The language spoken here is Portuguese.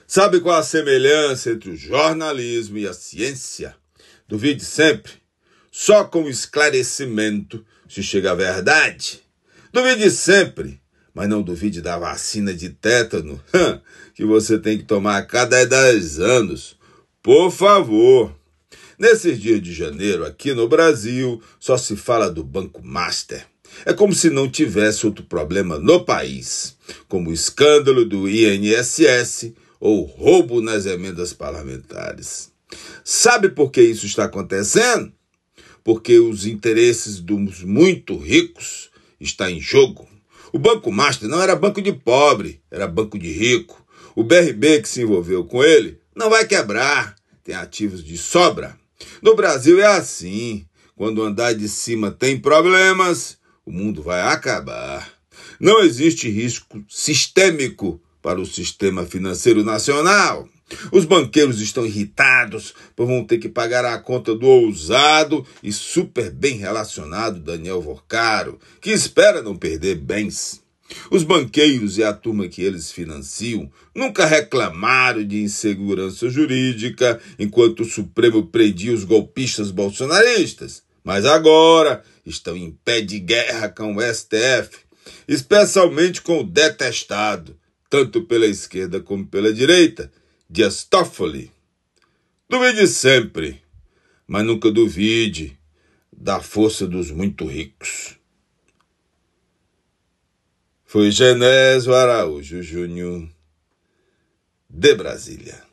Sabe qual a semelhança entre o jornalismo e a ciência? Duvide sempre. Só com o esclarecimento se chega à verdade. Duvide sempre, mas não duvide da vacina de tétano, que você tem que tomar a cada 10 anos. Por favor. Nesses dias de janeiro, aqui no Brasil, só se fala do Banco Master. É como se não tivesse outro problema no país, como o escândalo do INSS ou roubo nas emendas parlamentares. Sabe por que isso está acontecendo? Porque os interesses dos muito ricos estão em jogo. O Banco Master não era banco de pobre, era banco de rico. O BRB que se envolveu com ele não vai quebrar, tem ativos de sobra. No Brasil é assim, quando o andar de cima tem problemas, o mundo vai acabar. Não existe risco sistêmico para o sistema financeiro nacional. Os banqueiros estão irritados, pois vão ter que pagar a conta do ousado e super bem relacionado Daniel Vorcaro, que espera não perder bens. Os banqueiros e a turma que eles financiam nunca reclamaram de insegurança jurídica enquanto o Supremo prendia os golpistas bolsonaristas, mas agora estão em pé de guerra com o STF, especialmente com o detestado, tanto pela esquerda como pela direita, Dias Toffoli. Duvide sempre, mas nunca duvide da força dos muito ricos. Foi Genésio Araújo Júnior, de Brasília.